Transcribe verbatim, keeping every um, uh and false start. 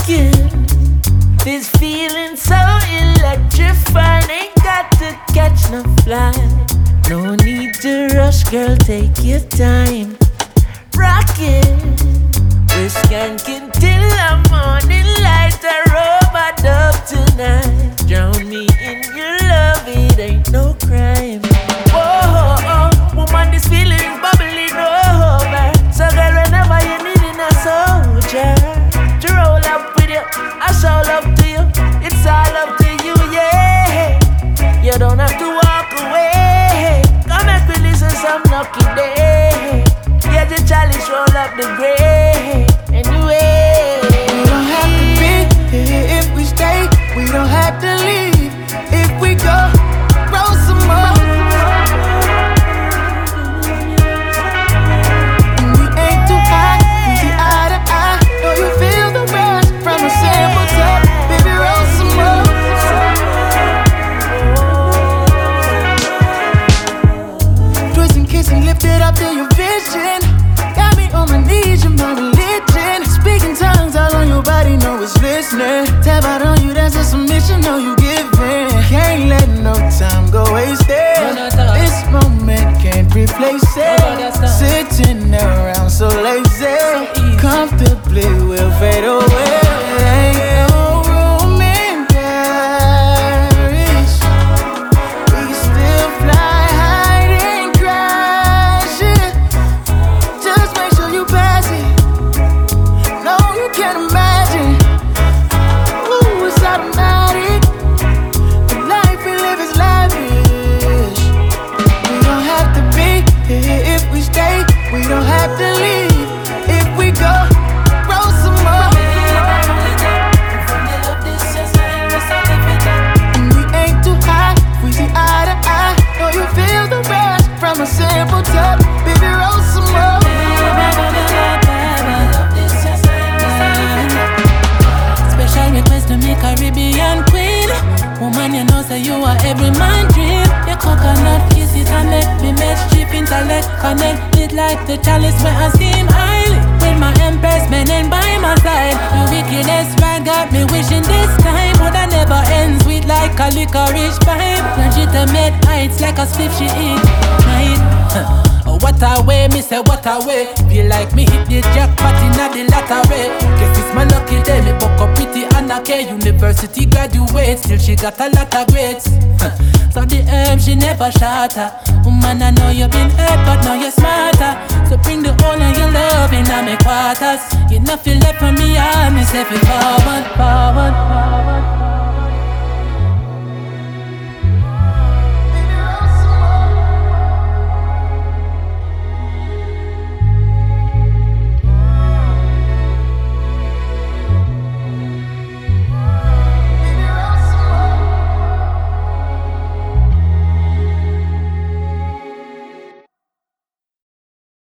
rocking. This feeling so electrifying. Ain't got to catch no flight. No need to rush, girl, take your time. Rocking. We're skanking till the morning light. I rub my dove tonight. Drown me in your love, it ain't no crime. Whoa, oh, woman, this feeling is bubbling over. So girl, whenever you needin' a soldier to roll up with you, I show love to you. It's all up to you, yeah. You don't have to walk away. Come back with listen some lucky day. Get the chalice, roll up the grave. Anyway, we don't have to be here if we stay. We don't have to leave if we go. Roll some more. We ain't too high, we see eye to eye. Know you feel the rush from a sample top. Baby, roll some more. Twist and kiss and lift it up to your vision. Got me on my knees, you're my religion. Speaking tongues all on your body, know it's listening. Tap out on you, that's a submission, know you giving. Can't let no time go wasted. This moment can't replace it. Sitting around so lazy, comfortably we'll fade away. Ain't no room in Paris. We still fly high and crash it. Just make sure you pass it. No, you can't imagine. Ooh, it's automatic. The life we live is lavish. We don't have to be here if we stay. We don't have to leave if we go. Roll some more. And we ain't too high. We see eye to eye. Know you feel the rush from a simple touch. Baby, roll some more. Special request to me Caribbean queen. Woman, you know say you are every man dream. Your coconut kiss it and let me match chip intellect. Connect it like the chalice where I steam highly. With my empress men by my side. Your wickedness right got me wishing this time would I never end sweet like a licorice vibe. Legitimate heights like a spliff she eat. Night. Oh, what a way, me say what a way. Feel like me hit the jackpot in the lottery. Guess it's my lucky day. Me buck up pretty Anna K. University graduate, still she got a lot of grades. So the herb she never shatter. Woman, I know you've been hurt, but now you're smarter. So bring the whole of your love in my quarters. You know feel left from me, I me say forward, forward, forward.